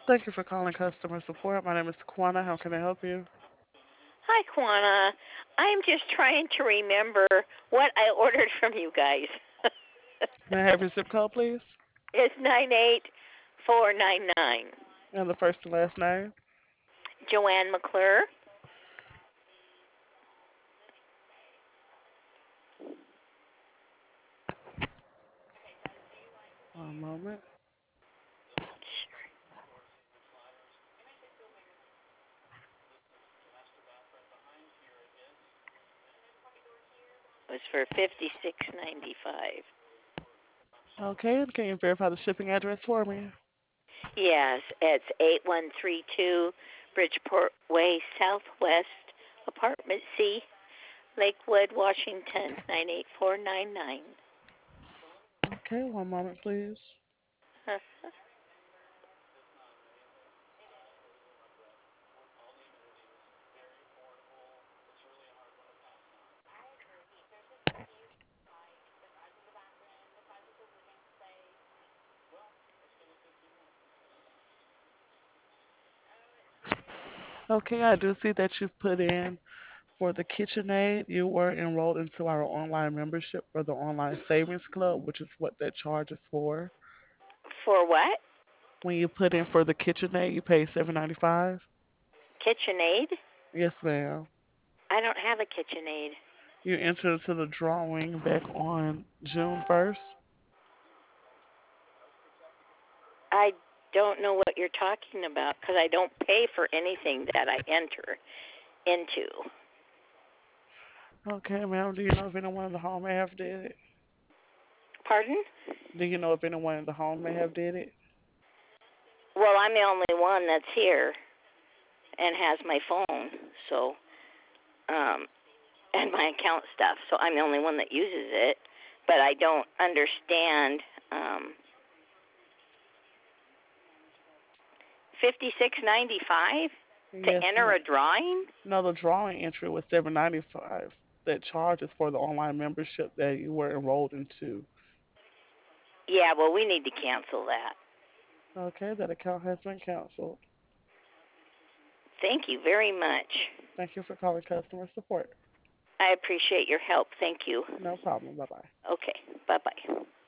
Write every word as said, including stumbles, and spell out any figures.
Thank you for calling customer support. My name is Kwana. How can I help you? Hi, Kwana. I'm just trying to remember what I ordered from you guys. May I have your zip code, please? It's nine eight four nine nine. And the first and last name? Joanne McClure. One moment. It was for fifty six ninety five. Okay, and can you verify the shipping address for me? Yes, it's eight one three two Bridgeport Way Southwest, Apartment C, Lakewood, Washington nine eight four nine nine. Okay, one moment, please. Okay, I do see that you've put in for the KitchenAid. You were enrolled into our online membership for the Online Savings Club, which is what that charge is for. For what? When you put in for the KitchenAid, you pay seven ninety five. KitchenAid? Yes, ma'am. I don't have a KitchenAid. You entered into the drawing back on June first. I don't know what you're talking about because I don't pay for anything that I enter into. Okay, ma'am. Do you know if anyone in the home may have did it? Pardon? Do you know if anyone in the home may have did it? Well, I'm the only one that's here and has my phone, so um and my account stuff. So I'm the only one that uses it, but I don't understand um fifty-six ninety-five to Yes, enter ma'am. a drawing? No, the drawing entry was seven ninety five. That charge is for the online membership that you were enrolled into. Yeah, well, we need to cancel that. Okay, that account has been canceled. Thank you very much. Thank you for calling customer support. I appreciate your help. Thank you. No problem. Bye bye. Okay. Bye-bye.